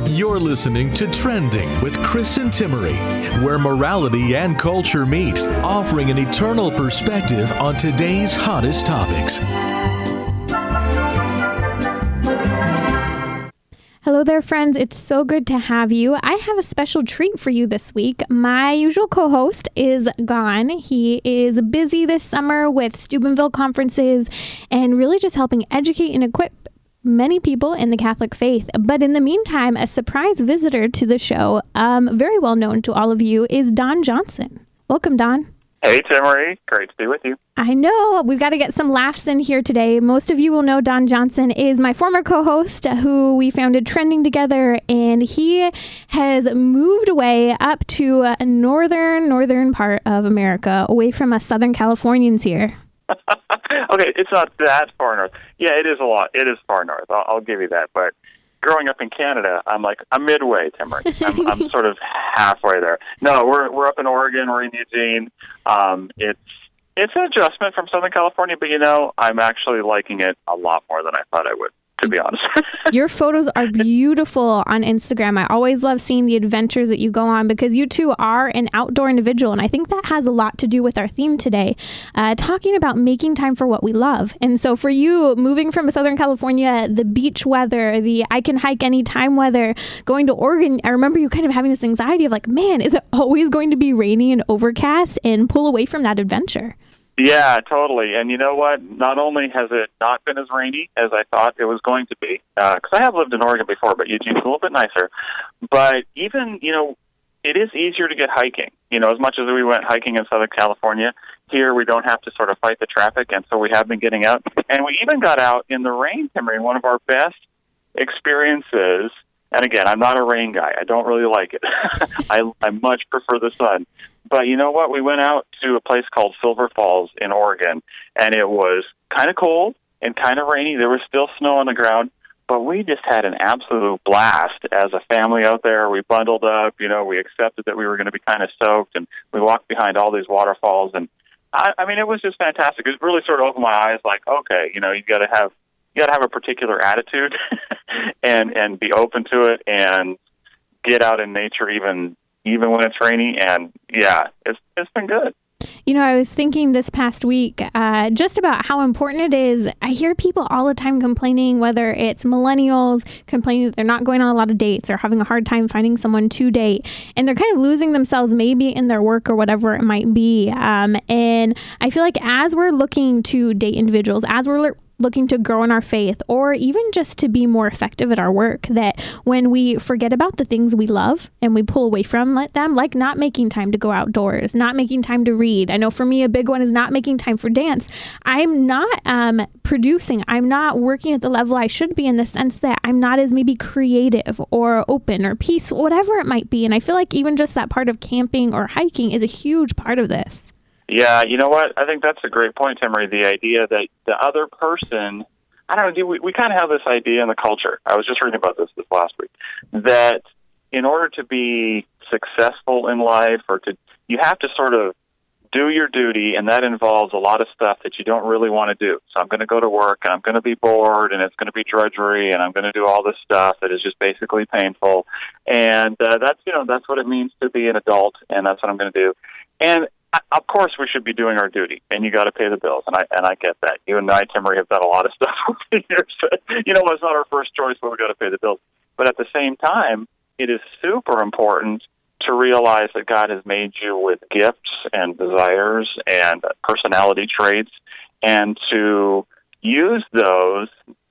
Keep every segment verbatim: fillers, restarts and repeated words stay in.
You're listening to Trending with Chris and Timmery, where morality and culture meet, offering an eternal perspective on today's hottest topics. Hello there, friends. It's so good to have you. I have a special treat for you this week. My usual co-host is gone. He is busy this summer with Steubenville conferences and really just helping educate and equip many people in the Catholic faith. But in the meantime, a surprise visitor to the show, um, very well known to all of you, is Don Johnson. Welcome, Don. Hey, Timmery. Great to be with you. I know. We've got to get some laughs in here today. Most of you will know Don Johnson is my former co-host who we founded Trending together, and he has moved away up to a northern, northern part of America, away from us Southern Californians here. Okay, it's not that far north. Yeah, it is a lot. It is far north. I'll, I'll give you that. But growing up in Canada, I'm like, I'm midway, Timmery. I'm, I'm sort of halfway there. No, we're we're up in Oregon. We're in Eugene. Um, it's it's an adjustment from Southern California, but you know, I'm actually liking it a lot more than I thought I would, to be honest. Your photos are beautiful on Instagram. I always love seeing the adventures that you go on because you too are an outdoor individual. And I think that has a lot to do with our theme today, uh, talking about making time for what we love. And so for you, moving from Southern California, the beach weather, the I can hike anytime weather, going to Oregon, I remember you kind of having this anxiety of like, man, is it always going to be rainy and overcast, and pull away from that adventure? Yeah, totally. And you know what? Not only has it not been as rainy as I thought it was going to be, because uh, I have lived in Oregon before, but Eugene's a little bit nicer. But even, you know, it is easier to get hiking. You know, as much as we went hiking in Southern California, here we don't have to sort of fight the traffic, and so we have been getting out. And we even got out in the rain, Timmery, one of our best experiences. And again, I'm not a rain guy. I don't really like it. I, I much prefer the sun. But you know what? We went out to a place called Silver Falls in Oregon, and it was kind of cold and kind of rainy. There was still snow on the ground, but we just had an absolute blast as a family out there. We bundled up, you know, we accepted that we were going to be kind of soaked, and we walked behind all these waterfalls. And I, I mean, it was just fantastic. It really sort of opened my eyes like, okay, you know, you got to have you got to have a particular attitude and and be open to it and get out in nature even even when it's rainy. And yeah, it's it's been good. You know, I was thinking this past week uh, just about how important it is. I hear people all the time complaining, whether it's millennials complaining that they're not going on a lot of dates or having a hard time finding someone to date, and they're kind of losing themselves maybe in their work or whatever it might be. Um, and I feel like as we're looking to date individuals, as we're le- looking to grow in our faith, or even just to be more effective at our work, that when we forget about the things we love and we pull away from them, like not making time to go outdoors, not making time to read. I know for me, a big one is not making time for dance. I'm not um, producing. I'm not working at the level I should be, in the sense that I'm not as maybe creative or open or peaceful, whatever it might be. And I feel like even just that part of camping or hiking is a huge part of this. Yeah, you know what? I think that's a great point, Timmery. The idea that the other person, I don't know, we, we kind of have this idea in the culture. I was just reading about this this last week, that in order to be successful in life, or to, you have to sort of do your duty, and that involves a lot of stuff that you don't really want to do. So I'm going to go to work, and I'm going to be bored, and it's going to be drudgery, and I'm going to do all this stuff that is just basically painful. And uh, that's, you know, that's what it means to be an adult, and that's what I'm going to do. And of course, we should be doing our duty, and you got to pay the bills, and I and I get that. You and I, Timmery, have done a lot of stuff over the years. You know, it's not our first choice, but we got to pay the bills. But at the same time, it is super important to realize that God has made you with gifts and desires and personality traits, and to use those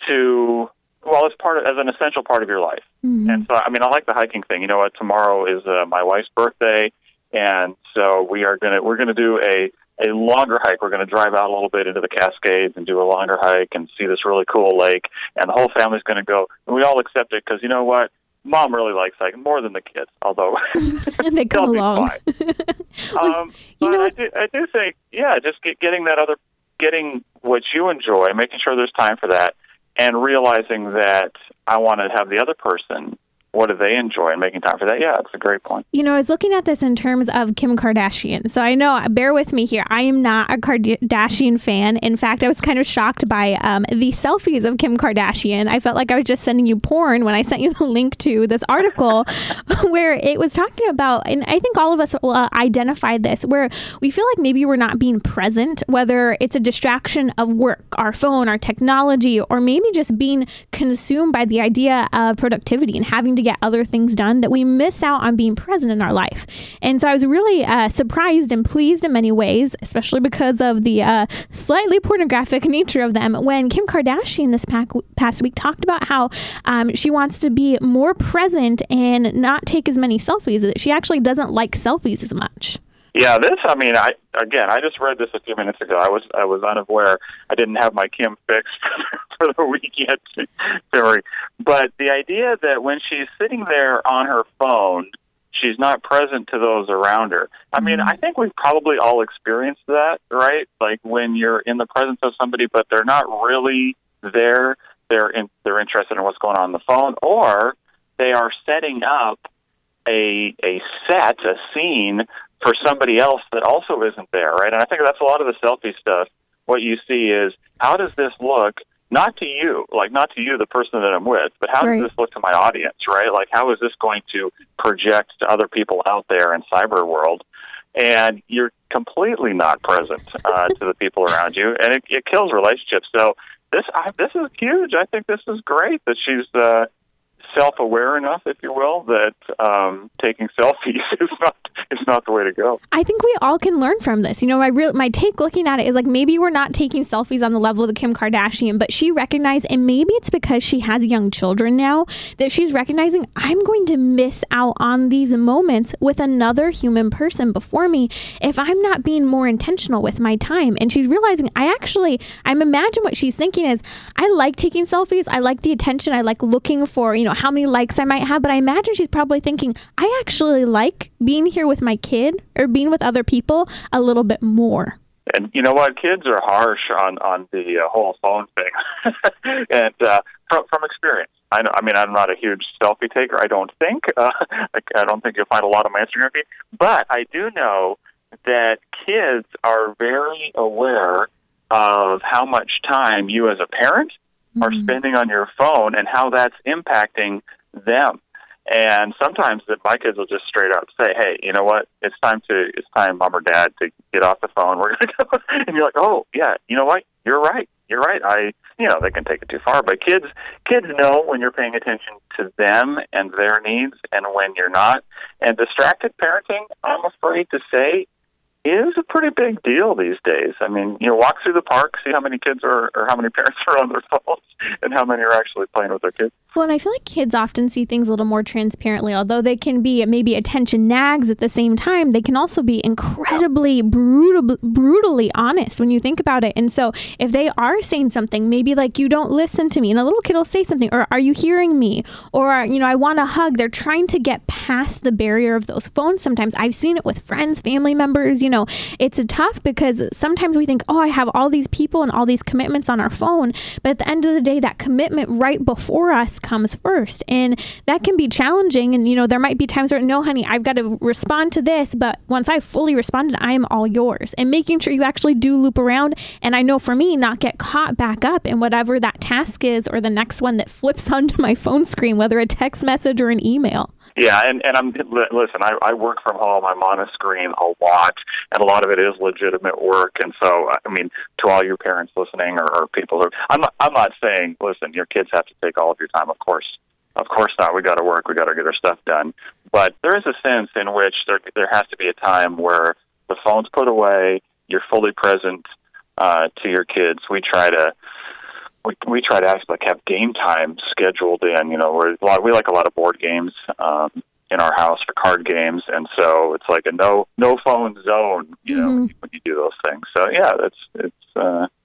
to, well, as part of, as an essential part of your life. Mm-hmm. And so, I mean, I like the hiking thing. You know what? Tomorrow is uh, my wife's birthday. And so we are gonna we're gonna do a, a longer hike. We're gonna drive out a little bit into the Cascades and do a longer hike and see this really cool lake. And the whole family's gonna go. And we all accept it because, you know what, Mom really likes hiking more than the kids. Although and they come along. well, um, you but know, I do I do think yeah, just get, getting that other getting what you enjoy, making sure there's time for that, and realizing that I want to have the other person what do they enjoy and making time for that. Yeah, it's a great point. You know, I was looking at this in terms of Kim Kardashian. So I know, bear with me here. I am not a Kardashian fan. In fact, I was kind of shocked by um, the selfies of Kim Kardashian. I felt like I was just sending you porn when I sent you the link to this article where it was talking about, and I think all of us uh, identified this, where we feel like maybe we're not being present, whether it's a distraction of work, our phone, our technology, or maybe just being consumed by the idea of productivity and having to get other things done, that we miss out on being present in our life. And so I was really uh, surprised and pleased in many ways, especially because of the uh, slightly pornographic nature of them, when Kim Kardashian this pac- past week talked about how um, she wants to be more present and not take as many selfies, that she actually doesn't like selfies as much. Yeah, this, I mean, I again, I just read this a few minutes ago. I was I was unaware. I didn't have my Kim fix for the week yet, sorry. But the idea that when she's sitting there on her phone, she's not present to those around her. I mean, I think we've probably all experienced that, right? Like when you're in the presence of somebody, but they're not really there. They're in, they're interested in what's going on on the phone, or they are setting up a a set, a scene for somebody else that also isn't there, right? And I think that's a lot of the selfie stuff. What you see is, how does this look, not to you, like not to you, the person that I'm with, but how right. does this look to my audience, right? Like, how is this going to project to other people out there in cyber world? And you're completely not present uh, to the people around you, and it, it kills relationships. So this I, this is huge. I think this is great that she's uh, self-aware enough, if you will, that um, taking selfies is not is not the way to go. I think we all can learn from this. You know, my real my take looking at it is like, maybe we're not taking selfies on the level of the Kim Kardashian, but she recognized, and maybe it's because she has young children now, that she's recognizing, I'm going to miss out on these moments with another human person before me if I'm not being more intentional with my time. And she's realizing, I actually, I'm imagine what she's thinking is, I like taking selfies. I like the attention. I like looking for, you know, how many likes I might have, but I imagine she's probably thinking, I actually like being here with my kid or being with other people a little bit more. And you know what? Kids are harsh on, on the uh, whole phone thing. and uh, from, from experience, I know, I mean, I'm not a huge selfie taker, I don't think. Uh, I don't think you'll find a lot on my Instagram feed. But I do know that kids are very aware of how much time you as a parent mm-hmm. are spending on your phone and how that's impacting them. And sometimes that my kids will just straight up say, "Hey, you know what? It's time to it's time, mom or dad, to get off the phone. We're gonna go." And you're like, "Oh, yeah, you know what? You're right. You're right." I, you know, they can take it too far, but kids kids know when you're paying attention to them and their needs, and when you're not. And distracted parenting, I'm afraid to say, is a pretty big deal these days. I mean, you know, walk through the park, see how many kids are, or how many parents are on their phones, and how many are actually playing with their kids. Well, and I feel like kids often see things a little more transparently. Although they can be maybe attention nags at the same time, they can also be incredibly brutal, brutally honest when you think about it. And so if they are saying something, maybe like, you don't listen to me, and a little kid will say something, or are you hearing me? Or, you know, I want a hug. They're trying to get past the barrier of those phones sometimes. I've seen it with friends, family members. You know, it's tough because sometimes we think, oh, I have all these people and all these commitments on our phone. But at the end of the day, that commitment right before us comes first. And that can be challenging. And, you know, there might be times where, no, honey, I've got to respond to this. But once I fully responded, I am all yours. And making sure you actually do loop around. And I know for me, not get caught back up in whatever that task is, or the next one that flips onto my phone screen, whether a text message or an email. Yeah, and, and I'm listen, I, I work from home. I'm on a screen a lot, and a lot of it is legitimate work. And so, I mean, to all your parents listening, or, or people who, I'm not, I'm not saying, listen, your kids have to take all of your time. Of course, of course not. We got to work. We got to get our stuff done. But there is a sense in which there there has to be a time where the phone's put away. You're fully present uh, to your kids. We try to. We, we try to actually like have game time scheduled in. You know, we're, a lot, we like a lot of board games um, in our house, for card games, and so it's like a no no phone zone. You know, mm-hmm. when, you, when you do those things. So yeah, it's it's uh,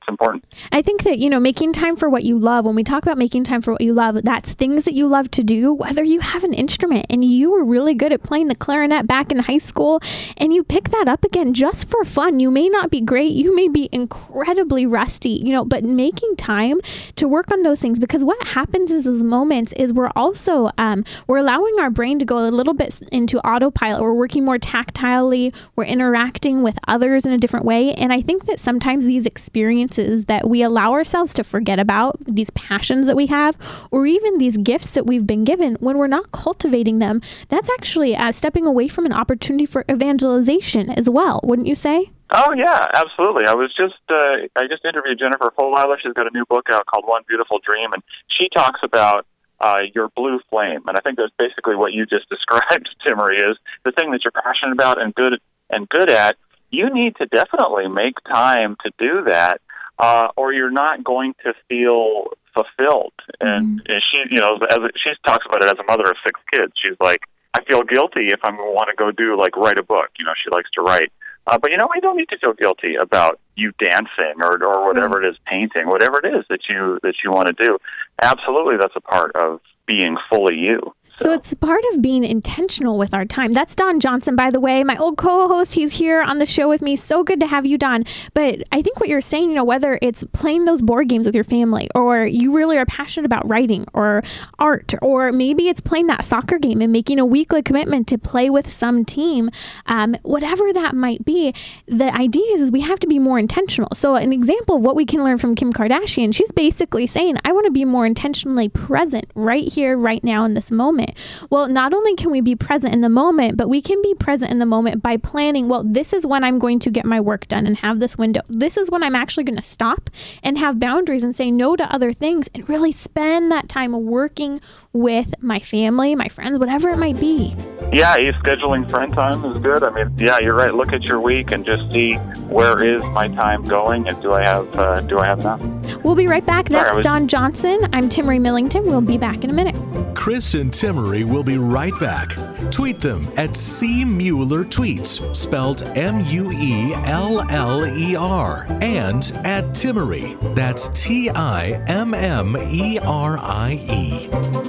It's important. I think that, you know, making time for what you love, when we talk about making time for what you love, that's things that you love to do, whether you have an instrument and you were really good at playing the clarinet back in high school and you pick that up again just for fun. You may not be great. You may be incredibly rusty, you know, but making time to work on those things, because what happens is those moments is we're also, um, we're allowing our brain to go a little bit into autopilot. We're working more tactilely. We're interacting with others in a different way. And I think that sometimes these experiences that we allow ourselves to forget about, these passions that we have, or even these gifts that we've been given, when we're not cultivating them, that's actually uh, stepping away from an opportunity for evangelization as well, wouldn't you say? Oh yeah, absolutely. I was just uh, I just interviewed Jennifer Fulwiler. She's got a new book out called One Beautiful Dream, and she talks about uh, your blue flame. And I think that's basically what you just described, Timmery, is the thing that you're passionate about and good and good at. You need to definitely make time to do that. Uh, or you're not going to feel fulfilled. And, mm. and she, you know, as a, she talks about it as a mother of six kids. She's like, I feel guilty if I want to go do, like, write a book. You know, she likes to write. Uh, but, you know, you don't need to feel guilty about you dancing or or whatever mm. it is, painting, whatever it is that you that you want to do. Absolutely, that's a part of being fully you. So it's part of being intentional with our time. That's Don Johnson, by the way, my old co-host. He's here on the show with me. So good to have you, Don. But I think what you're saying, you know, whether it's playing those board games with your family, or you really are passionate about writing or art, or maybe it's playing that soccer game and making a weekly commitment to play with some team, um, whatever that might be, the idea is, is we have to be more intentional. So an example of what we can learn from Kim Kardashian, she's basically saying, I want to be more intentionally present right here, right now in this moment. Well, not only can we be present in the moment, but we can be present in the moment by planning, well, this is when I'm going to get my work done and have this window. This is when I'm actually going to stop and have boundaries and say no to other things and really spend that time working with my family, my friends, whatever it might be. Yeah, scheduling friend time is good. I mean, yeah, you're right. Look at your week and just see, where is my time going, and do I have uh, do I have enough? We'll be right back. That's was... Don Johnson. I'm Timmery Millington. We'll be back in a minute. Chris and Timmery will be right back. Tweet them at C Mueller Tweets, spelled M U E L L E R, and at Timmery. That's T I M M E R I E.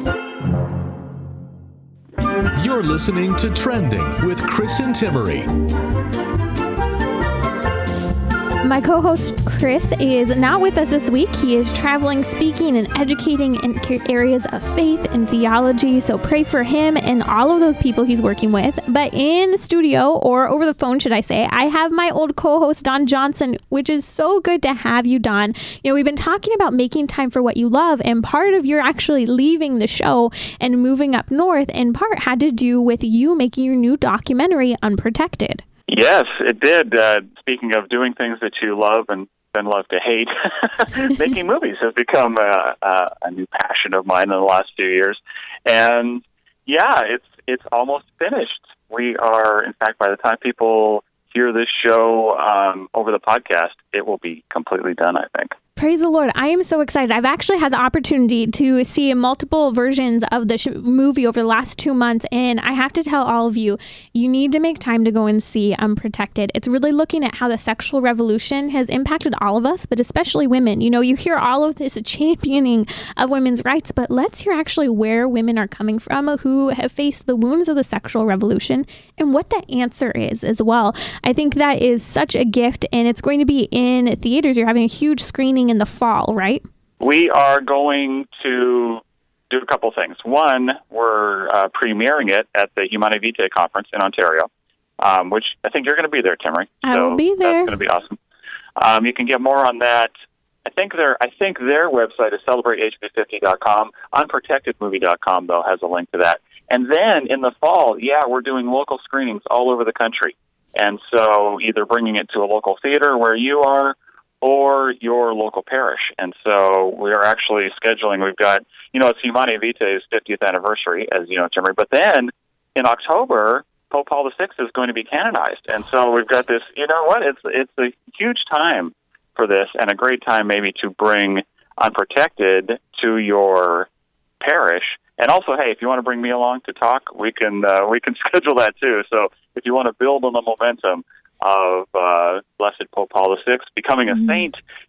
You're listening to Trending with Chris and Timmery. My co-host Chris is not with us this week. He is traveling, speaking, and educating in areas of faith and theology. So pray for him and all of those people he's working with. But in studio, or over the phone, should I say, I have my old co-host Don Johnson, which is so good to have you, Don. You know, we've been talking about making time for what you love, and part of your actually leaving the show and moving up north, in part had to do with you making your new documentary, Unprotected. Yes, it did. Uh, speaking of doing things that you love and then love to hate, making movies has become a, a, a new passion of mine in the last few years. And yeah, it's it's almost finished. We are, in fact, by the time people hear this show um, over the podcast, it will be completely done, I think. Praise the Lord. I am so excited. I've actually had the opportunity to see multiple versions of the sh- movie over the last two months. And I have to tell all of you, you need to make time to go and see Unprotected. It's really looking at how the sexual revolution has impacted all of us, but especially women. You know, you hear all of this championing of women's rights, but let's hear actually where women are coming from who have faced the wounds of the sexual revolution and what the answer is as well. I think that is such a gift, and it's going to be in theaters. You're having a huge screening in the fall, right? We are going to do a couple things. One, we're uh, premiering it at the Humanae Vitae conference in Ontario, um, which I think you're going to be there, Timmery. I so will be there. That's going to be awesome. Um, you can get more on that. I think their I think their website is celebrate H B fifty dot com. unprotected movie dot com, though, has a link to that. And then in the fall, yeah, we're doing local screenings all over the country. And so either bringing it to a local theater where you are, or your local parish. And so we are actually scheduling, we've got, you know, it's Humanae Vitae's fiftieth anniversary, as you know, Timmery, but then in October, Pope Paul the Sixth is going to be canonized. And so we've got this, you know what, it's it's a huge time for this, and a great time maybe to bring Unprotected to your parish. And also, hey, if you want to bring me along to talk, we can uh, we can schedule that too. So if you want to build on the momentum of uh, Blessed Pope Paul the Sixth becoming a mm-hmm. saint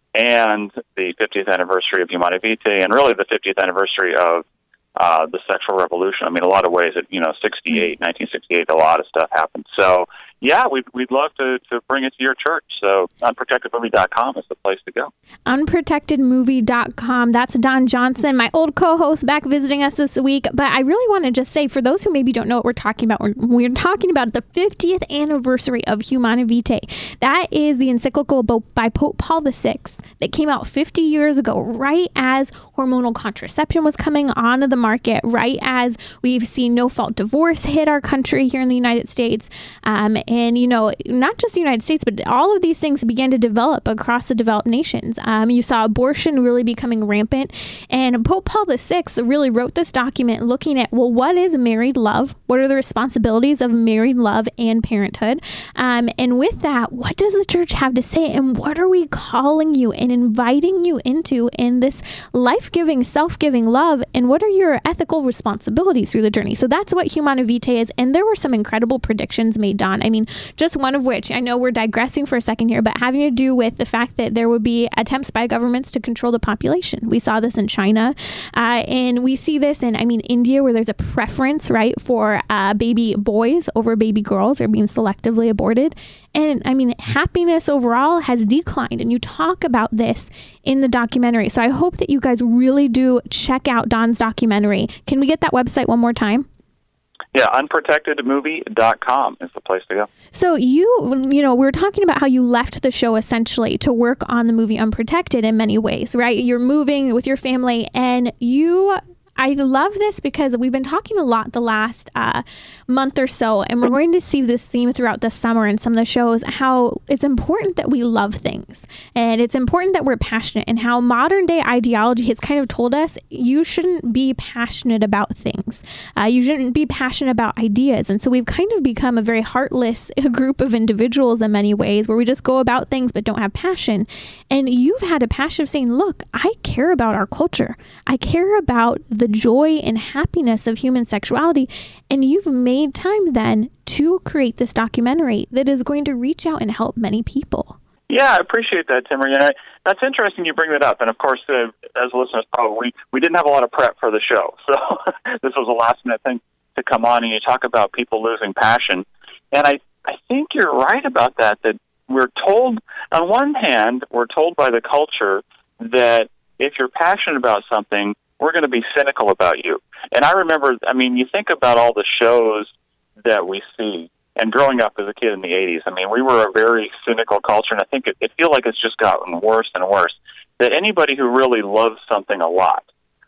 and the fiftieth anniversary of Humanae Vitae, and really the fiftieth anniversary of uh, the sexual revolution. I mean, a lot of ways, at, you know, sixty-eight, nineteen sixty-eight, a lot of stuff happened. So, yeah, we'd, we'd love to, to bring it to your church. So unprotected movie dot com is the place to go. unprotected movie dot com. That's Don Johnson, my old co-host, back visiting us this week. But I really want to just say, for those who maybe don't know what we're talking about, we're, we're talking about the fiftieth anniversary of Humanae Vitae. That is the encyclical by Pope Paul the Sixth that came out fifty years ago, right as hormonal contraception was coming onto the market, right as we've seen no-fault divorce hit our country here in the United States. Um, and, you know, not just the United States, but all of these things began to develop across the developed nations. Um, you saw abortion really becoming rampant. And Pope Paul the Sixth really wrote this document looking at, well, what is married love? What are the responsibilities of married love and parenthood? Um, and with that, what does the church have to say? And what are we calling you and inviting you into in this life-giving, self-giving love? And what are your ethical responsibilities through the journey? So that's what Humanae Vitae is. And there were some incredible predictions made, Don. I mean, just one of which, I know we're digressing for a second here, but having to do with the fact that there would be attempts by governments to control the population. We saw this in China, uh, and we see this in, I mean, India, where there's a preference, right, for uh, baby boys over baby girls. They're being selectively aborted. And I mean, happiness overall has declined. And you talk about this in the documentary. So I hope that you guys really do check out Don's documentary. Can we get that website one more time? Yeah, unprotected movie dot com is the place to go. So you, you know, we were talking about how you left the show essentially to work on the movie Unprotected in many ways, right? You're moving with your family, and you... I love this because we've been talking a lot the last uh, month or so, and we're going to see this theme throughout the summer in some of the shows, how it's important that we love things, and it's important that we're passionate, and how modern day ideology has kind of told us you shouldn't be passionate about things. Uh, you shouldn't be passionate about ideas. And so we've kind of become a very heartless group of individuals in many ways, where we just go about things but don't have passion. And you've had a passion of saying, look, I care about our culture. I care about the joy and happiness of human sexuality. And you've made time then to create this documentary that is going to reach out and help many people. Yeah, I appreciate that, Timmerie. And I, that's interesting you bring that up. And of course, uh, as listeners probably, we, we didn't have a lot of prep for the show. So this was a last minute thing to come on, and you talk about people losing passion. And I, I think you're right about that, that we're told, on one hand, we're told by the culture that if you're passionate about something, we're going to be cynical about you. And I remember, I mean, you think about all the shows that we see, and growing up as a kid in the eighties, I mean, we were a very cynical culture, and I think it, it feels like it's just gotten worse and worse, that anybody who really loves something a lot,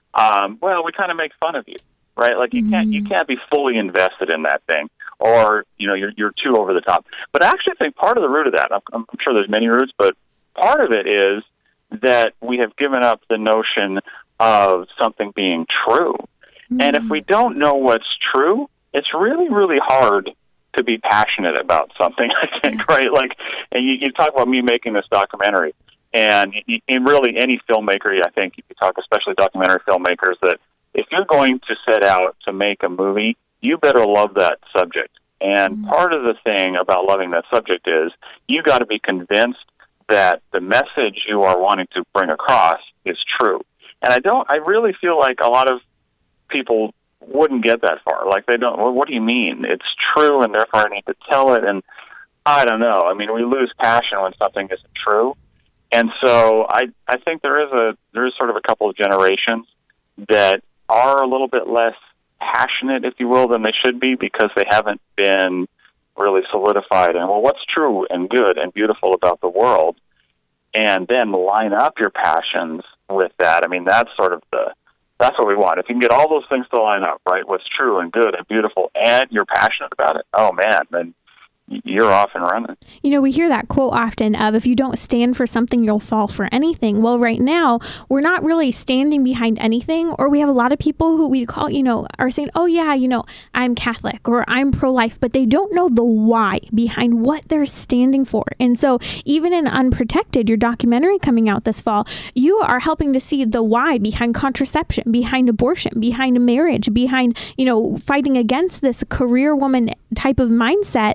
um, well, we kind of make fun of you, right? Like, you mm-hmm. can't you can't be fully invested in that thing, or, you know, you're, you're too over the top. But I actually think part of the root of that, I'm, I'm sure there's many roots, but part of it is that we have given up the notion of something being true. Mm. And if we don't know what's true, it's really, really hard to be passionate about something, I think, right? Like, and you, you talk about me making this documentary, and you, and really any filmmaker, I think, you talk especially documentary filmmakers, that if you're going to set out to make a movie, you better love that subject. And mm. part of the thing about loving that subject is you got to be convinced that the message you are wanting to bring across is true. And I don't, I really feel like a lot of people wouldn't get that far. Like, they don't, well, what do you mean? It's true, and therefore I need to tell it. And I don't know. I mean, we lose passion when something isn't true. And so I, I think there is a, there is sort of a couple of generations that are a little bit less passionate, if you will, than they should be, because they haven't been really solidified in, well, what's true and good and beautiful about the world, and then line up your passions with that. I mean, that's sort of the, that's what we want. If you can get all those things to line up, right, what's true and good and beautiful, and you're passionate about it, oh man, then you're off and running. You know, we hear that quote often of, if you don't stand for something, you'll fall for anything. Well, right now, we're not really standing behind anything, or we have a lot of people who we call, you know, are saying, oh yeah, you know, I'm Catholic or I'm pro-life, but they don't know the why behind what they're standing for. And so even in Unprotected, your documentary coming out this fall, you are helping to see the why behind contraception, behind abortion, behind marriage, behind, you know, fighting against this career woman type of mindset that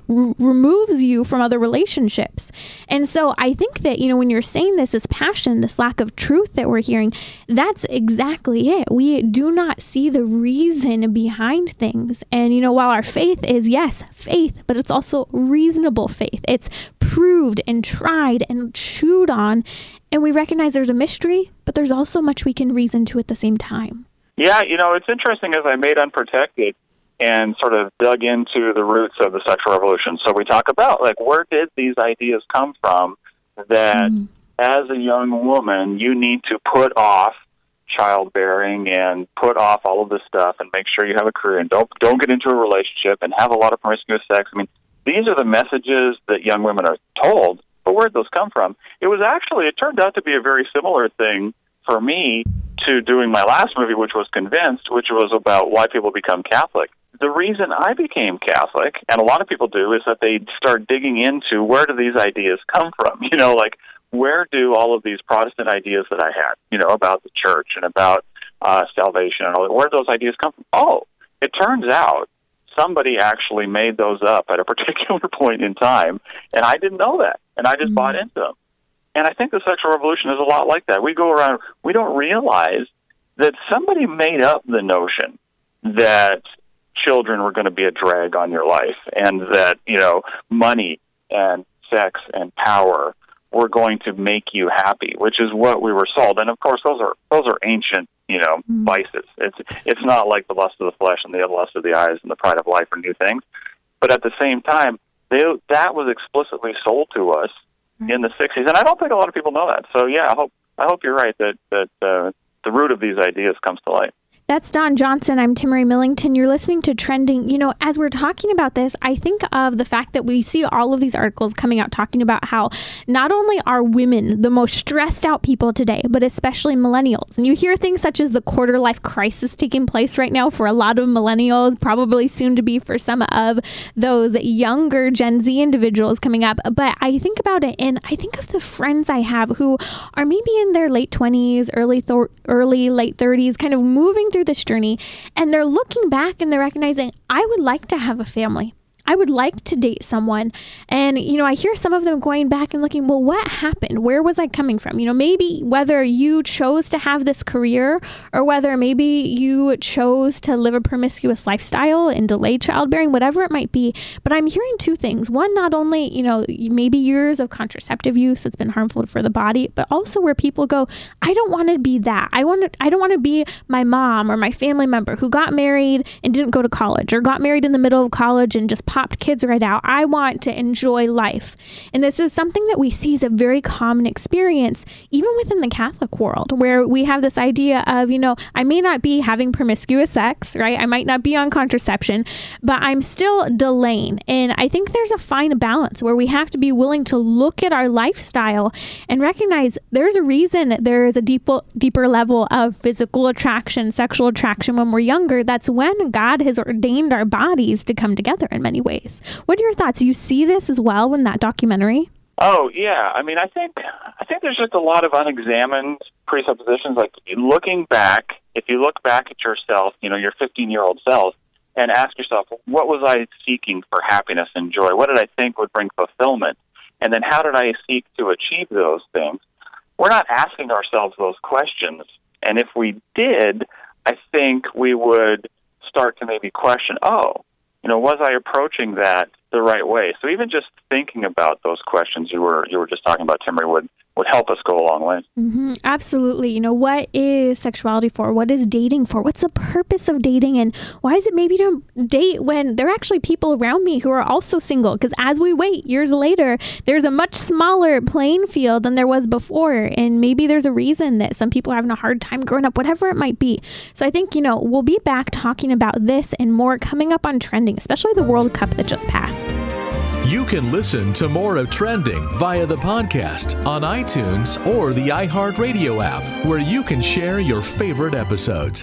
r- removes you from other relationships. And so I think that, you know, when you're saying this, this passion, this lack of truth that we're hearing, that's exactly it. We do not see the reason behind things. And, you know, while our faith is, yes, faith, but it's also reasonable faith. It's proved and tried and chewed on. And we recognize there's a mystery, but there's also much we can reason to at the same time. Yeah, you know, it's interesting as I made Unprotected and sort of dug into the roots of the sexual revolution. So we talk about, like, where did these ideas come from that mm. as a young woman, you need to put off childbearing and put off all of this stuff and make sure you have a career and don't don't get into a relationship and have a lot of promiscuous sex. I mean, these are the messages that young women are told, but where did those come from? It was actually, it turned out to be a very similar thing for me to doing my last movie, which was Convinced, which was about why people become Catholic. The reason I became Catholic, and a lot of people do, is that they start digging into where do these ideas come from? You know, like, where do all of these Protestant ideas that I had, you know, about the church and about uh, salvation and all that, where do those ideas come from? Oh, it turns out somebody actually made those up at a particular point in time, and I didn't know that, and I just mm-hmm. bought into them. And I think the sexual revolution is a lot like that. We go around, we don't realize that somebody made up the notion that children were going to be a drag on your life and that, you know, money and sex and power were going to make you happy, which is what we were sold. And of course, those are those are ancient, you know, mm. vices. It's it's not like the lust of the flesh and the lust of the eyes and the pride of life or new things. But at the same time, they, that was explicitly sold to us mm. in the sixties, and I don't think a lot of people know that. So yeah, I hope I hope you're right that that uh, the root of these ideas comes to light. That's Don Johnson. I'm Timmerie Millington. You're listening to Trending. You know, as we're talking about this, I think of the fact that we see all of these articles coming out talking about how not only are women the most stressed out people today, but especially millennials. And you hear things such as the quarter life crisis taking place right now for a lot of millennials, probably soon to be for some of those younger Gen Z individuals coming up. But I think about it, and I think of the friends I have who are maybe in their late twenties, early th- early late thirties, kind of moving through this journey, and they're looking back and they're recognizing, I would like to have a family. I would like to date someone. And, you know, I hear some of them going back and looking, well, what happened? Where was I coming from? You know, maybe whether you chose to have this career or whether maybe you chose to live a promiscuous lifestyle and delay childbearing, whatever it might be. But I'm hearing two things. One, not only, you know, maybe years of contraceptive use that's been harmful for the body, but also where people go, I don't want to be that. I want to, I don't want to be my mom or my family member who got married and didn't go to college or got married in the middle of college and just popped kids right out. I want to enjoy life. And this is something that we see as a very common experience, even within the Catholic world, where we have this idea of, you know, I may not be having promiscuous sex, right? I might not be on contraception, but I'm still delaying. And I think there's a fine balance where we have to be willing to look at our lifestyle and recognize there's a reason there is a deeper, deeper level of physical attraction, sexual attraction when we're younger. That's when God has ordained our bodies to come together in many ways. What are your thoughts? Do you see this as well in that documentary? Oh, yeah. I mean, I think I think there's just a lot of unexamined presuppositions. Like, looking back, if you look back at yourself, you know, your fifteen-year-old self, and ask yourself, what was I seeking for happiness and joy? What did I think would bring fulfillment? And then how did I seek to achieve those things? We're not asking ourselves those questions. And if we did, I think we would start to maybe question, oh, you know, was I approaching that the right way? So even just thinking about those questions you were you were just talking about, Timmerie, would would help us go a long way. Mm-hmm. Absolutely. You know, what is sexuality for? What is dating for? What's the purpose of dating? And why is it maybe to date when there are actually people around me who are also single? Because as we wait years later, there's a much smaller playing field than there was before. And maybe there's a reason that some people are having a hard time growing up, whatever it might be. So I think, you know, we'll be back talking about this and more coming up on Trending, especially the World Cup that just passed. You can listen to more of Trending via the podcast on iTunes or the iHeartRadio app, where you can share your favorite episodes.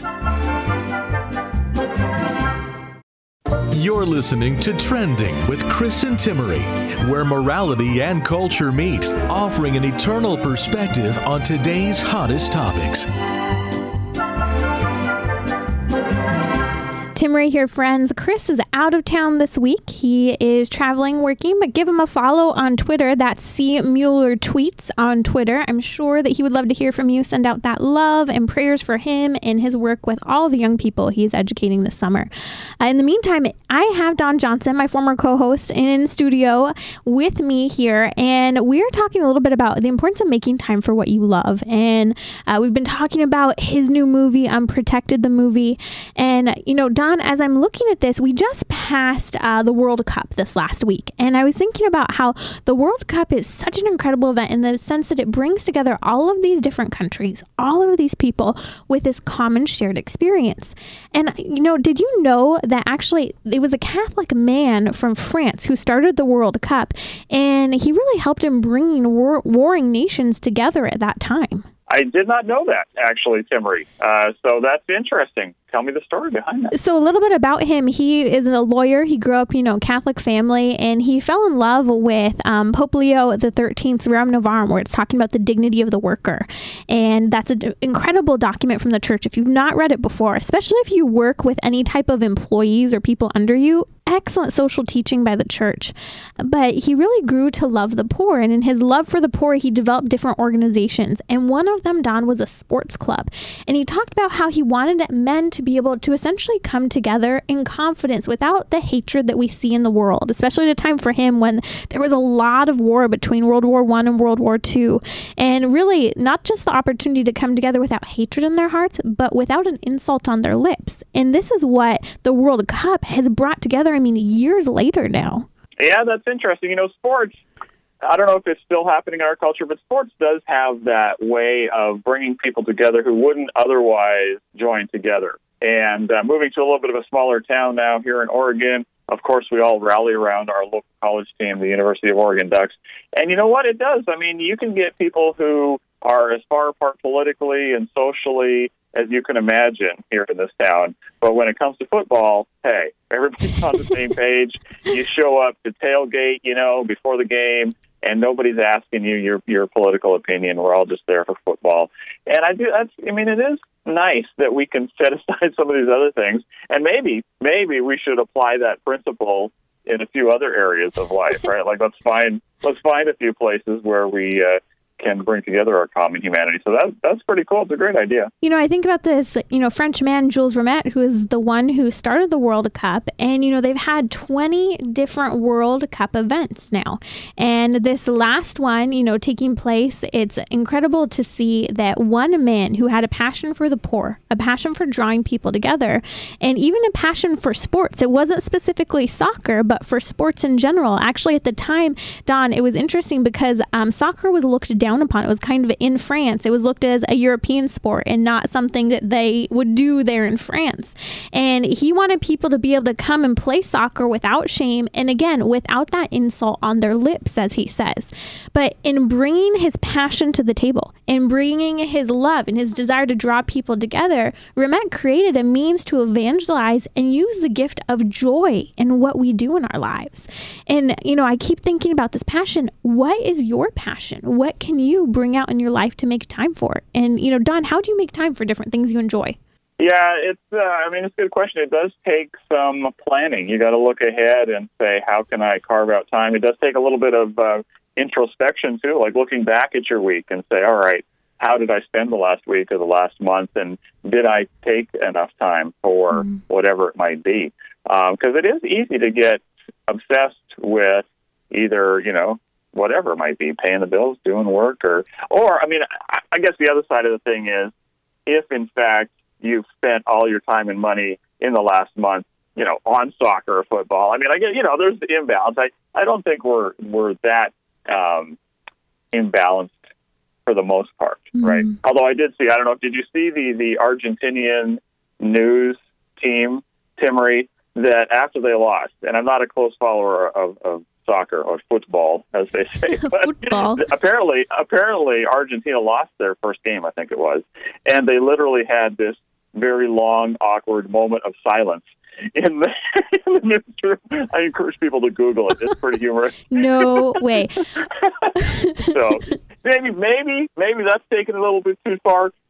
You're listening to Trending with Chris and Timmerie, where morality and culture meet, offering an eternal perspective on today's hottest topics. Timmerie Timmerie here, friends. Chris is out of town this week. He is traveling, working, but give him a follow on Twitter. That's C. Mueller Tweets on Twitter. I'm sure that he would love to hear from you. Send out that love and prayers for him and his work with all the young people he's educating this summer. Uh, in the meantime, I have Don Johnson, my former co-host, in studio with me here, and we're talking a little bit about the importance of making time for what you love. And uh, we've been talking about his new movie, Unprotected, the movie. And, you know, Don, as I'm looking at this, we just passed uh, the World Cup this last week. And I was thinking about how the World Cup is such an incredible event in the sense that it brings together all of these different countries, all of these people with this common shared experience. And, you know, did you know that actually it was a Catholic man from France who started the World Cup, and he really helped in bringing war- warring nations together at that time? I did not know that, actually, Timmerie. Uh, so that's interesting. Tell me the story behind that. So a little bit about him. He is a lawyer. He grew up, you know, Catholic family, and he fell in love with um, Pope Leo the thirteenth's Rerum Novarum, where it's talking about the dignity of the worker. And that's an d- incredible document from the church. If you've not read it before, especially if you work with any type of employees or people under you, excellent social teaching by the church. But he really grew to love the poor. And in his love for the poor, he developed different organizations. And one of them, Don, was a sports club. And he talked about how he wanted men to be able to essentially come together in confidence without the hatred that we see in the world, especially at a time for him when there was a lot of war between World War One and World War Two. And really not just the opportunity to come together without hatred in their hearts, but without an insult on their lips. And this is what the World Cup has brought together, I mean, years later now. Yeah, that's interesting. You know, sports, I don't know if it's still happening in our culture, but sports does have that way of bringing people together who wouldn't otherwise join together. And uh, moving to a little bit of a smaller town now here in Oregon, of course, we all rally around our local college team, the University of Oregon Ducks. And you know what? It does. I mean, you can get people who are as far apart politically and socially as you can imagine here in this town. But when it comes to football, hey, everybody's on the same page. You show up to tailgate, you know, before the game, and nobody's asking you your your political opinion. We're all just there for football. And I do. That's. I mean, it is nice that we can set aside some of these other things, and maybe maybe we should apply that principle in a few other areas of life, right? Like let's find let's find a few places where we uh, can bring together our common humanity. So that that's pretty cool. It's a great idea. You know, I think about this, you know, French man, Jules Rimet, who is the one who started the World Cup. And, you know, they've had twenty different World Cup events now. And this last one, you know, taking place, it's incredible to see that one man who had a passion for the poor, a passion for drawing people together, and even a passion for sports. It wasn't specifically soccer, but for sports in general. Actually, at the time, Don, it was interesting because um, soccer was looked down down upon. It was kind of in France. It was looked as a European sport and not something that they would do there in France. And he wanted people to be able to come and play soccer without shame, and again, without that insult on their lips, as he says. But in bringing his passion to the table, in bringing his love and his desire to draw people together, Rimet created a means to evangelize and use the gift of joy in what we do in our lives. And, you know, I keep thinking about this passion. What is your passion? What can you bring out in your life to make time for it? And, you know, Don, how do you make time for different things you enjoy? Yeah, it's, uh, I mean, it's a good question. It does take some planning. You got to look ahead and say, how can I carve out time? It does take a little bit of uh, introspection, too, like looking back at your week and say, all right, how did I spend the last week or the last month? And did I take enough time for mm. whatever it might be? Because um, it is easy to get obsessed with either, you know, whatever it might be, paying the bills, doing work, or, or I mean, I, I guess the other side of the thing is, if in fact you've spent all your time and money in the last month, you know, on soccer or football, I mean, I get, you know, there's the imbalance. I, I don't think we're we're that um, imbalanced for the most part, mm-hmm. right? Although I did see, I don't know, did you see the the Argentinian news team, Timmerie, that after they lost, and I'm not a close follower of, of soccer or football, as they say. But football. apparently, apparently Argentina lost their first game, I think it was, and they literally had this very long, awkward moment of silence in the, in the newsroom. I encourage people to Google it. It's pretty humorous. No way. So maybe, maybe, maybe that's taken a little bit too far.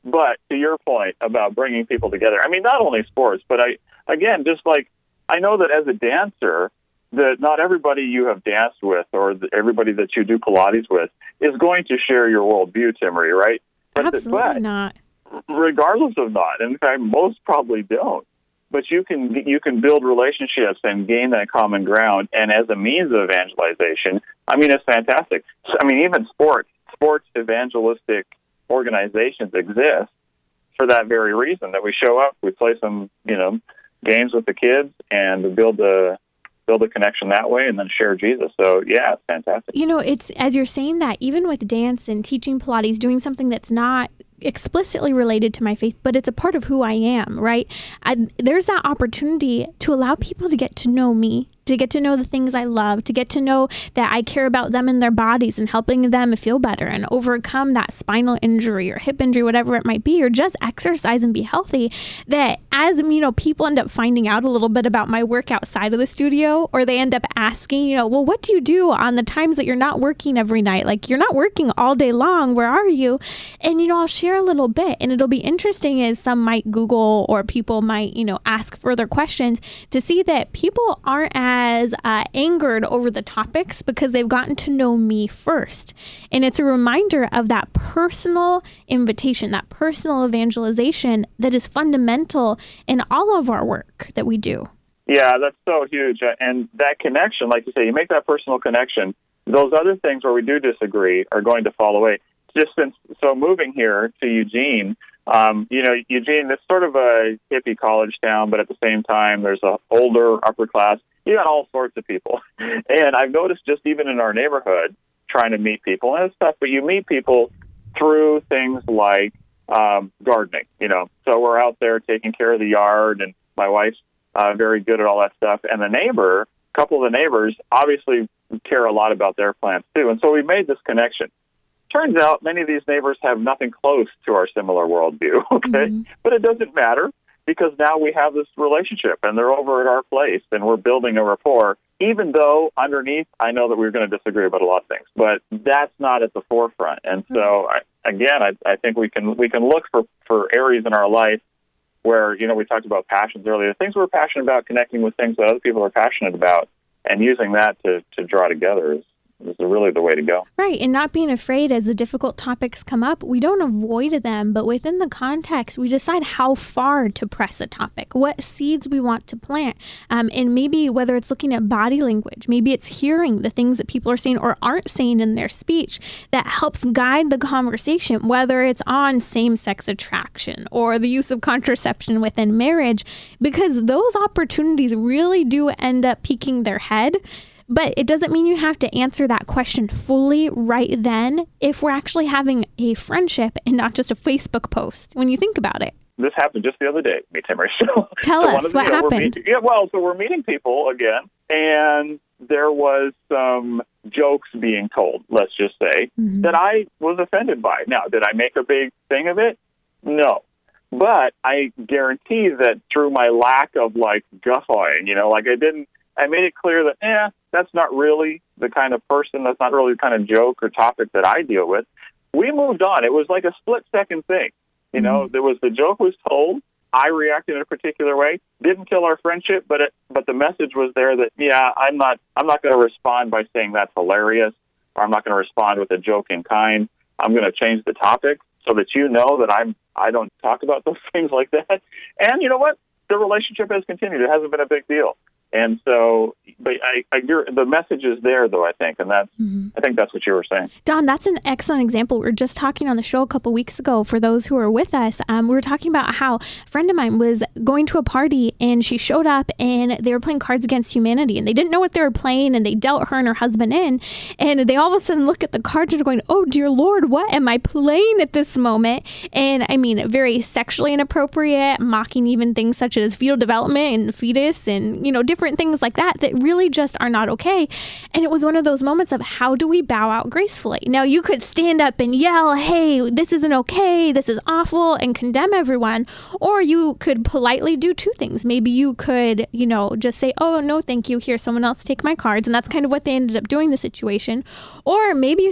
But to your point about bringing people together, I mean, not only sports, but I, again, just like, I know that as a dancer, that not everybody you have danced with or the, everybody that you do Pilates with is going to share your worldview, Timmerie, right? But, Absolutely but not. Regardless of not, in fact, most probably don't. But you can you can build relationships and gain that common ground, and as a means of evangelization, I mean, it's fantastic. I mean, even sports, sports evangelistic organizations exist for that very reason, that we show up, we play some, you know, games with the kids, and build a build a connection that way, and then share Jesus. So, yeah, it's fantastic. You know, it's, as you're saying that, even with dance and teaching Pilates, doing something that's not explicitly related to my faith, but it's a part of who I am, right? I, there's that opportunity to allow people to get to know me, to get to know the things I love, to get to know that I care about them and their bodies and helping them feel better and overcome that spinal injury or hip injury, whatever it might be, or just exercise and be healthy. That as, you know, people end up finding out a little bit about my work outside of the studio, or they end up asking, you know, well, what do you do on the times that you're not working every night? Like, you're not working all day long. Where are you? And, you know, I'll share a little bit, and it'll be interesting as some might Google or people might, you know, ask further questions to see that people aren't as as uh, angered over the topics because they've gotten to know me first. And it's a reminder of that personal invitation, that personal evangelization that is fundamental in all of our work that we do. Yeah, that's so huge. And that connection, like you say, you make that personal connection. Those other things where we do disagree are going to fall away. Just since, so moving here to Eugene, Um, you know, Eugene, it's sort of a hippie college town, but at the same time, there's a older upper class. You got all sorts of people. And I've noticed just even in our neighborhood, trying to meet people, and it's tough, but you meet people through things like um, gardening, you know. So we're out there taking care of the yard, and my wife's uh, very good at all that stuff. And the neighbor, a couple of the neighbors, obviously care a lot about their plants, too. And so we made this connection. Turns out many of these neighbors have nothing close to our similar worldview, okay? Mm-hmm. But it doesn't matter, because now we have this relationship, and they're over at our place, and we're building a rapport, even though underneath I know that we're going to disagree about a lot of things. But that's not at the forefront. And so, I, again, I, I think we can we can look for, for areas in our life where, you know, we talked about passions earlier, things we're passionate about, connecting with things that other people are passionate about, and using that to, to draw together is is really the way to go. Right, and not being afraid as the difficult topics come up. We don't avoid them, but within the context, we decide how far to press a topic, what seeds we want to plant, um, and maybe whether it's looking at body language, maybe it's hearing the things that people are saying or aren't saying in their speech that helps guide the conversation, whether it's on same-sex attraction or the use of contraception within marriage, because those opportunities really do end up peeking their head. But it doesn't mean you have to answer that question fully right then if we're actually having a friendship and not just a Facebook post, when you think about it. This happened just the other day, me, Timmerie. So, Tell so us, the, what you know, happened? Meet, yeah, well, so we're meeting people again, and there was some jokes being told, let's just say, mm-hmm. that I was offended by. Now, did I make a big thing of it? No. But I guarantee that through my lack of, like, guffawing, you know, like I didn't, I made it clear that, eh, that's not really the kind of person, that's not really the kind of joke or topic that I deal with. We moved on. It was like a split-second thing. You know, mm-hmm. there was the joke was told. I reacted in a particular way. Didn't kill our friendship, but it, but the message was there that, yeah, I'm not I'm not going to respond by saying that's hilarious, or I'm not going to respond with a joke in kind. I'm going to change the topic so that you know that I'm I don't talk about those things like that. And you know what? The relationship has continued. It hasn't been a big deal. And so, but I, I, the message is there, though, I think, and that's, mm-hmm. I think that's what you were saying. Don, that's an excellent example. We were just talking on the show a couple weeks ago. For those who are with us, um, we were talking about how a friend of mine was going to a party, and she showed up, and they were playing Cards Against Humanity, and they didn't know what they were playing, and they dealt her and her husband in, and they all of a sudden look at the cards and are going, oh, dear Lord, what am I playing at this moment? And I mean, very sexually inappropriate, mocking even things such as fetal development and fetus and, you know, different things like that that really just are not okay. And it was one of those moments of how do we bow out gracefully? Now, you could stand up and yell, hey, this isn't okay, this is awful, and condemn everyone, or you could politely do two things. Maybe you could, you know, just say, oh, no, thank you, here, someone else take my cards, and that's kind of what they ended up doing in the situation. Or maybe you say,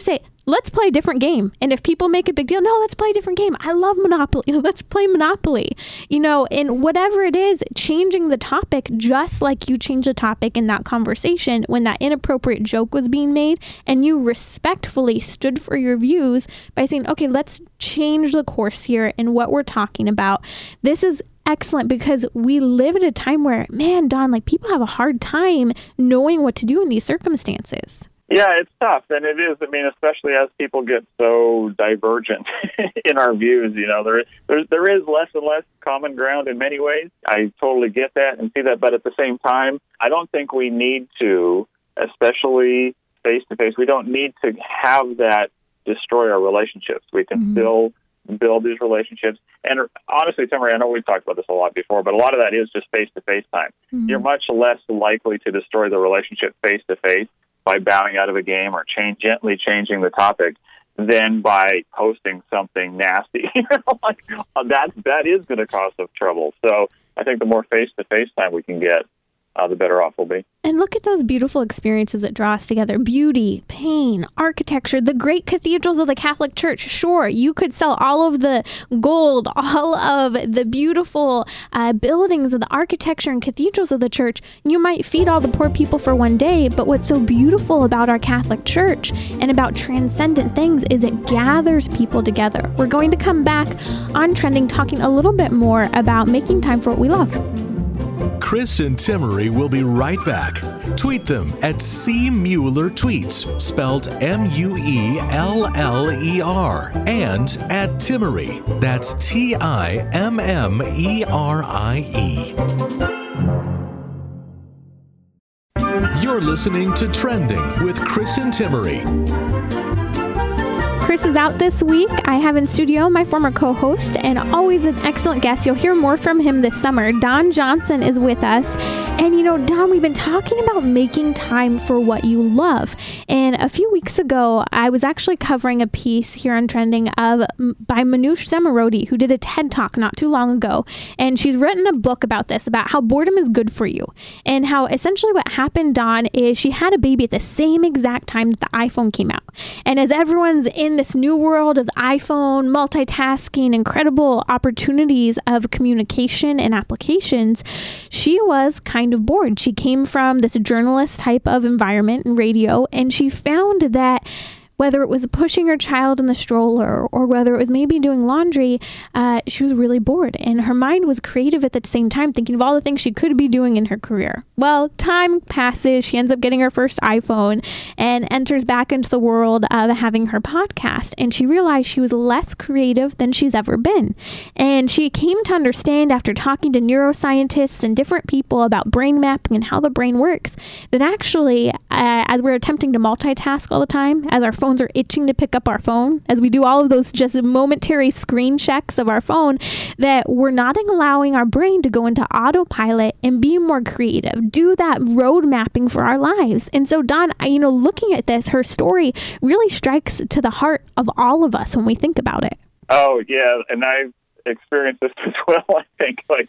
let's play a different game. And if people make a big deal, no, let's play a different game. I love Monopoly. Let's play Monopoly. You know, and whatever it is, changing the topic just like you changed the topic in that conversation when that inappropriate joke was being made, and you respectfully stood for your views by saying, okay, let's change the course here in what we're talking about. This is excellent because we live at a time where, man, Don, like people have a hard time knowing what to do in these circumstances. Yeah, it's tough, and it is. I mean, especially as people get so divergent in our views, you know, there, there, there is less and less common ground in many ways. I totally get that and see that, but at the same time, I don't think we need to, especially face-to-face, we don't need to have that destroy our relationships. We can mm-hmm. still build these relationships. And honestly, Timmerie, I know we've talked about this a lot before, but a lot of that is just face-to-face time. Mm-hmm. You're much less likely to destroy the relationship face-to-face by bowing out of a game or change, gently changing the topic than by posting something nasty. You know, like, that, that is going to cause some trouble. So I think the more face-to-face time we can get, uh, the better off we'll be. And look at those beautiful experiences that draw us together. Beauty, pain, architecture, the great cathedrals of the Catholic Church. Sure, you could sell all of the gold, all of the beautiful uh, buildings of the architecture and cathedrals of the church. You might feed all the poor people for one day, but what's so beautiful about our Catholic Church and about transcendent things is it gathers people together. We're going to come back on Trending talking a little bit more about making time for what we love. Chris and Timmerie will be right back. Tweet them at C Mueller Tweets, spelled M U E L L E R, and at Timmerie. That's T I M M E R I E. You're listening to Trending with Chris and Timmerie. Chris is out this week. I have in studio my former co-host and always an excellent guest. You'll hear more from him this summer. Don Johnson is with us. And you know, Don, we've been talking about making time for what you love. And a few weeks ago, I was actually covering a piece here on Trending of by Manoush Zomorodi, who did a TED Talk not too long ago. And she's written a book about this, about how boredom is good for you. And how essentially what happened, Don, is she had a baby at the same exact time that the iPhone came out. And as everyone's in this new world of iPhone, multitasking, incredible opportunities of communication and applications, she was kind of bored. She came from this journalist type of environment and radio, and she found that whether it was pushing her child in the stroller or whether it was maybe doing laundry, uh, she was really bored. And her mind was creative at the same time, thinking of all the things she could be doing in her career. Well, time passes. She ends up getting her first iPhone and enters back into the world of having her podcast. And she realized she was less creative than she's ever been. And she came to understand after talking to neuroscientists and different people about brain mapping and how the brain works, that actually, uh, as we're attempting to multitask all the time, as our phones are itching to pick up our phone, as we do all of those just momentary screen checks of our phone, that we're not allowing our brain to go into autopilot and be more creative, do that road mapping for our lives. And so, Don, you know, looking at this, her story really strikes to the heart of all of us when we think about it. Oh, yeah, and I've experienced this as well, I think. Like,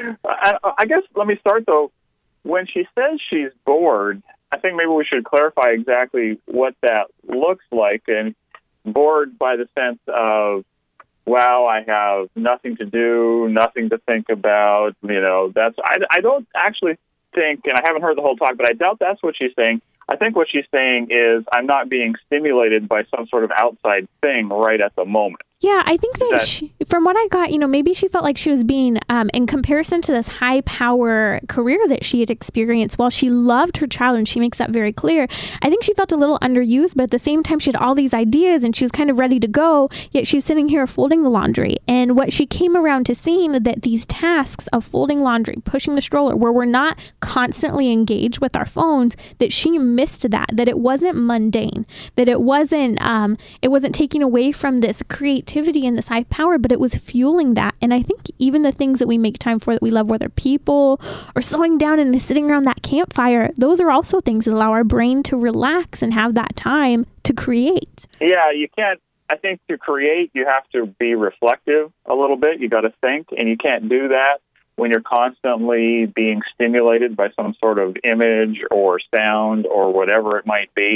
I, I guess, let me start, though. When she says she's bored, I think maybe we should clarify exactly what that looks like. And bored by the sense of, wow, I have nothing to do, nothing to think about. You know, that's, I, I don't actually think, and I haven't heard the whole talk, but I doubt that's what she's saying. I think what she's saying is I'm not being stimulated by some sort of outside thing right at the moment. Yeah, I think that, that she, from what I got, you know, maybe she felt like she was being, um, in comparison to this high power career that she had experienced, while she loved her child, and she makes that very clear, I think she felt a little underused, but at the same time, she had all these ideas and she was kind of ready to go, yet she's sitting here folding the laundry. And what she came around to seeing, that these tasks of folding laundry, pushing the stroller, where we're not constantly engaged with our phones, that she missed that, that it wasn't mundane, that it wasn't, um, it wasn't taking away from this creativity and this high power, but it was fueling that. And I think even the things that we make time for that we love, whether people or slowing down and sitting around that campfire, those are also things that allow our brain to relax and have that time to create. Yeah, you can't, I think to create, you have to be reflective a little bit. You got to think, and you can't do that when you're constantly being stimulated by some sort of image or sound or whatever it might be.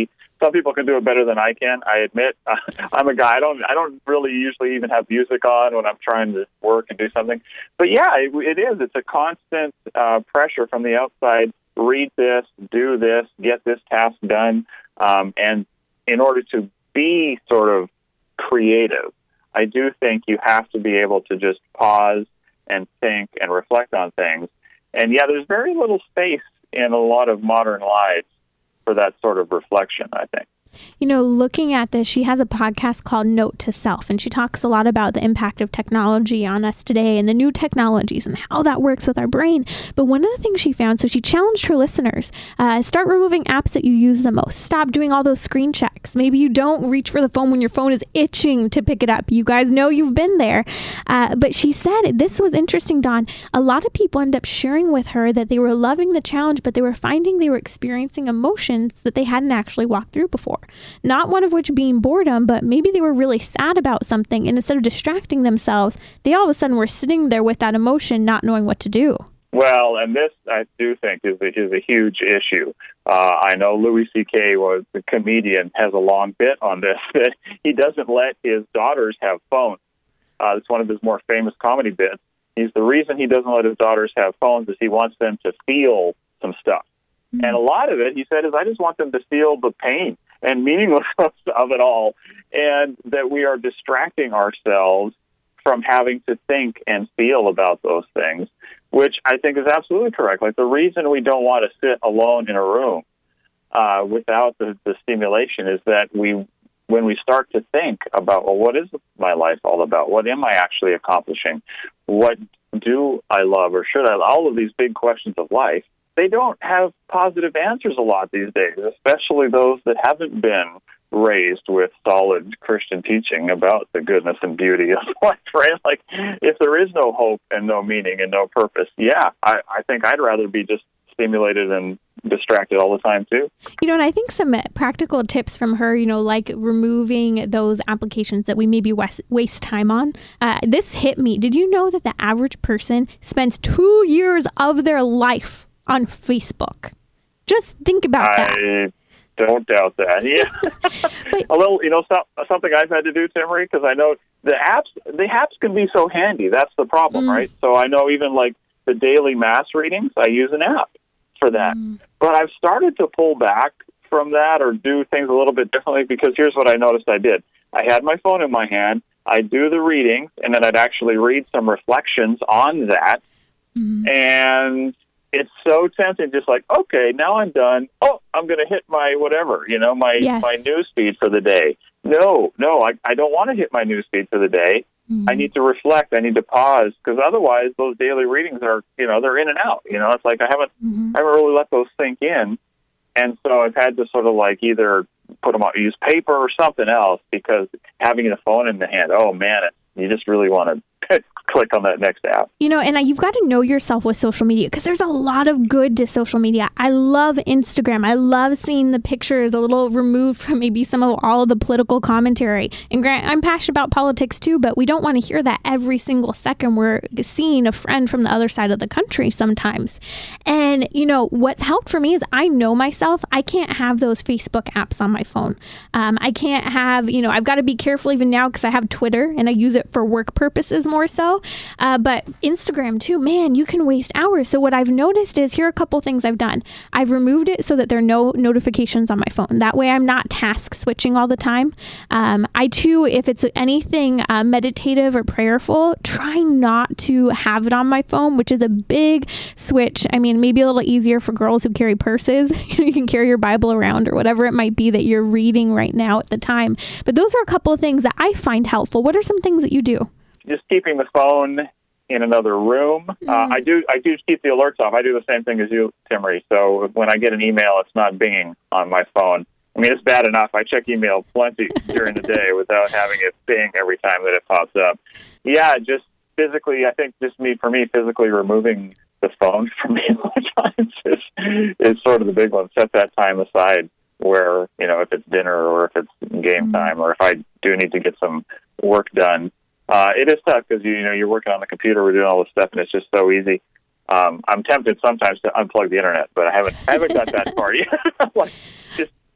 some people can do it better than I can. I admit, uh, I'm a guy. I don't. I don't really usually even have music on when I'm trying to work and do something. But yeah, it, it is. It's a constant uh, pressure from the outside. Read this, do this, get this task done, um, and in order to be sort of creative, I do think you have to be able to just pause and think and reflect on things. And yeah, there's very little space in a lot of modern lives for that sort of reflection, I think. You know, looking at this, she has a podcast called Note to Self, and she talks a lot about the impact of technology on us today and the new technologies and how that works with our brain. But one of the things she found, so she challenged her listeners, uh, start removing apps that you use the most. Stop doing all those screen checks. Maybe you don't reach for the phone when your phone is itching to pick it up. You guys know you've been there. Uh, but she said, this was interesting, Dawn. A lot of people end up sharing with her that they were loving the challenge, but they were finding they were experiencing emotions that they hadn't actually walked through before. Not one of which being boredom, but maybe they were really sad about something, and instead of distracting themselves, they all of a sudden were sitting there with that emotion, not knowing what to do. Well, and this, I do think, is a, is a huge issue. Uh, I know Louis C K was the comedian, has a long bit on this, that he doesn't let his daughters have phones. Uh, it's one of his more famous comedy bits. He's the reason he doesn't let his daughters have phones is he wants them to feel some stuff. Mm-hmm. And a lot of it, he said, is I just want them to feel the pain and meaninglessness of it all, and that we are distracting ourselves from having to think and feel about those things, which I think is absolutely correct. Like, the reason we don't want to sit alone in a room uh, without the, the stimulation is that we, when we start to think about, well, what is my life all about? What am I actually accomplishing? What do I love, or should I? All of these big questions of life, they don't have positive answers a lot these days, especially those that haven't been raised with solid Christian teaching about the goodness and beauty of life, right? Like, if there is no hope and no meaning and no purpose, yeah, I, I think I'd rather be just stimulated and distracted all the time too. You know, and I think some practical tips from her, you know, like removing those applications that we maybe waste, waste time on. Uh, this hit me. Did you know that the average person spends two years of their life on Facebook? Just think about that. I don't doubt that. Yeah. But, a little, you know, so, something I've had to do, Timmerie, because I know the apps, the apps can be so handy. That's the problem, mm. right? So I know even like the daily mass readings, I use an app for that. Mm. But I've started to pull back from that or do things a little bit differently, because here's what I noticed I did. I had my phone in my hand, I'd do the readings, and then I'd actually read some reflections on that. Mm. And it's so tempting, just like, okay, now I'm done. Oh, I'm going to hit my whatever, you know, my, yes. my news feed for the day. No, no, I, I don't want to hit my news feed for the day. Mm-hmm. I need to reflect. I need to pause, because otherwise those daily readings are, you know, they're in and out. You know, it's like I haven't, mm-hmm. I haven't really let those sink in. And so I've had to sort of like either put them on, use paper or something else, because having the phone in the hand, oh man, it, you just really want to click on that next app. You know, and you've got to know yourself with social media, because there's a lot of good to social media. I love Instagram. I love seeing the pictures a little removed from maybe some of all of the political commentary. And Grant, I'm passionate about politics too, but we don't want to hear that every single second we're seeing a friend from the other side of the country sometimes. And, you know, what's helped for me is I know myself. I can't have those Facebook apps on my phone. Um, I can't have, you know, I've got to be careful even now because I have Twitter and I use it for work purposes more so. Uh, but Instagram too, man, you can waste hours. So what I've noticed is, here are a couple things I've done. I've removed it so that there are no notifications on my phone. That way I'm not task switching all the time. Um, I too, if it's anything uh, meditative or prayerful, try not to have it on my phone, which is a big switch. I mean, maybe a little easier for girls who carry purses. You can carry your Bible around or whatever it might be that you're reading right now at the time. But those are a couple of things that I find helpful. What are some things that you do? Just keeping the phone in another room. Mm. Uh, I do I do keep the alerts off. I do the same thing as you, Timmerie. So when I get an email, it's not binging on my phone. I mean, it's bad enough. I check email plenty during the day without having it bing every time that it pops up. Yeah, just physically, I think just me, for me, physically removing the phone from me a lot of times is, is sort of the big one. Set that time aside where, you know, if it's dinner or if it's game mm. time or if I do need to get some work done. Uh, it is tough because, you know, you're working on the computer, we're doing all this stuff, and it's just so easy. Um, I'm tempted sometimes to unplug the internet, but I haven't I haven't got that far yet. Like, just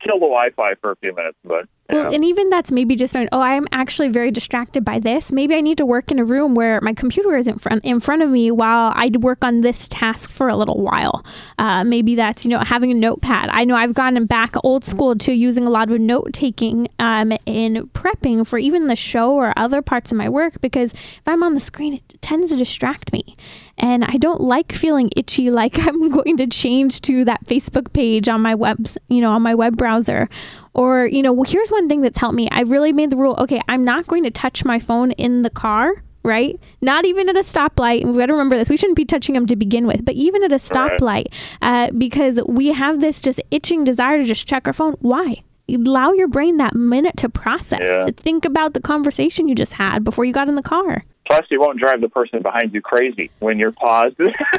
kill the Wi-Fi for a few minutes, but. Well, and even that's maybe just an, oh, I'm actually very distracted by this. Maybe I need to work in a room where my computer is in front in front of me while I work on this task for a little while. Uh, maybe that's, you know, having a notepad. I know I've gotten back old school to using a lot of note taking um, in prepping for even the show or other parts of my work, because if I'm on the screen, it tends to distract me. And I don't like feeling itchy like I'm going to change to that Facebook page on my web, you know, on my web browser. Or, you know, well, here's one thing that's helped me. I've really made the rule, okay, I'm not going to touch my phone in the car, right? Not even at a stoplight. And we've got to remember this. We shouldn't be touching them to begin with, but even at a stoplight, uh, because we have this just itching desire to just check our phone. Why? Allow your brain that minute to process, yeah. to think about the conversation you just had before you got in the car. Plus, you won't drive the person behind you crazy when you're paused.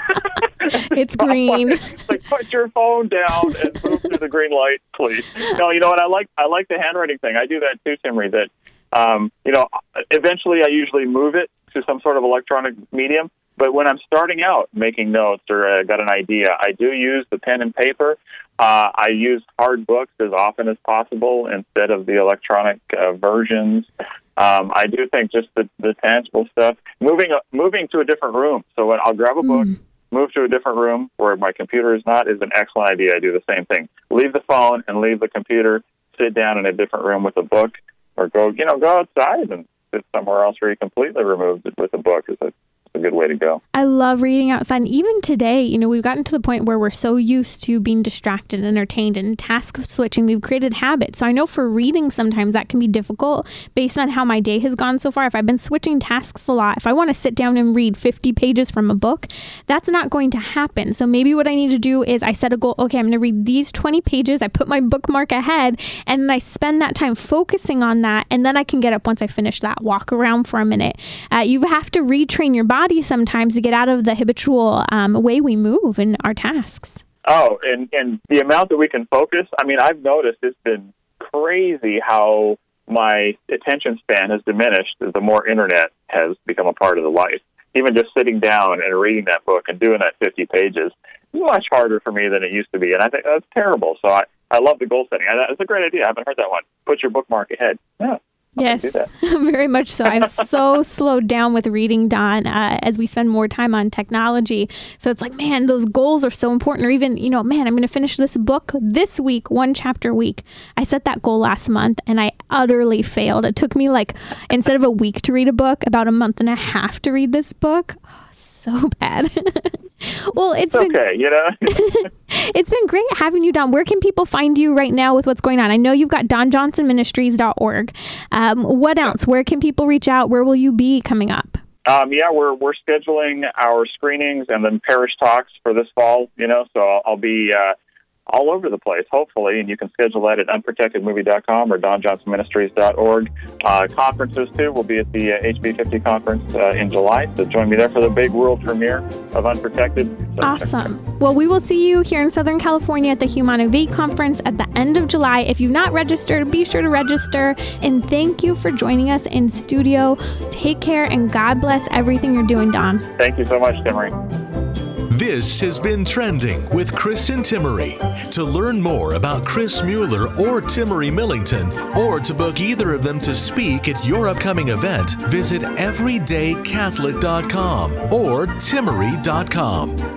It's green. It's like, put your phone down and move through the green light, please. No, you know what? I like I like the handwriting thing. I do that too, Timmery. That um, you know, eventually I usually move it to some sort of electronic medium. But when I'm starting out making notes or I uh, got an idea, I do use the pen and paper. Uh, I use hard books as often as possible instead of the electronic uh, versions. Um, I do think just the, the tangible stuff, moving uh, moving to a different room. So when I'll grab a book, mm. move to a different room where my computer is not, is an excellent idea. I do the same thing. Leave the phone and leave the computer. Sit down in a different room with a book, or go you know go outside and sit somewhere else where you completely removed it with a book. Is a a good way to go. I love reading outside. And even today, you know, we've gotten to the point where we're so used to being distracted, entertained, and task switching. We've created habits. So I know for reading, sometimes that can be difficult based on how my day has gone so far. If I've been switching tasks a lot, if I want to sit down and read fifty pages from a book, that's not going to happen. So maybe what I need to do is I set a goal. Okay, I'm going to read these twenty pages. I put my bookmark ahead, and then I spend that time focusing on that. And then I can get up once I finish that, walk around for a minute. Uh, you have to retrain your body sometimes to get out of the habitual um, way we move in our tasks. Oh, and, and the amount that we can focus, I mean, I've noticed it's been crazy how my attention span has diminished the more internet has become a part of the life. Even just sitting down and reading that book and doing that fifty pages is much harder for me than it used to be, and I think that's terrible. So I, I love the goal setting. That's a great idea. I haven't heard that one. Put your bookmark ahead. Yeah. Yes, very much so. I've so slowed down with reading, Don, uh, as we spend more time on technology. So it's like, man, those goals are so important. Or even, you know, man, I'm going to finish this book this week, one chapter a week. I set that goal last month and I utterly failed. It took me like, instead of a week to read a book, about a month and a half to read this book. Oh, so bad. Well, it's, it's been, okay, you know. It's been great having you, Don. Where can people find you right now with what's going on? I know you've got don johnson ministries dot org. Um, what else? Where can people reach out? Where will you be coming up? Um, yeah, we're we're scheduling our screenings and then parish talks for this fall. You know, so I'll, I'll be uh, all over the place, hopefully, and you can schedule that at unprotected movie dot com or don johnson ministries dot org. Uh, conferences, too. We'll be at the uh, H B fifty conference uh, in July, so join me there for the big world premiere of Unprotected. So awesome. Well, we will see you here in Southern California at the Humanivate Conference at the end of July. If you've not registered, be sure to register, and thank you for joining us in studio. Take care, and God bless everything you're doing, Don. Thank you so much, Timmery. This has been Trending with Chris and Timmery. To learn more about Chris Mueller or Timmery Millington, or to book either of them to speak at your upcoming event, visit everyday catholic dot com or timmery dot com.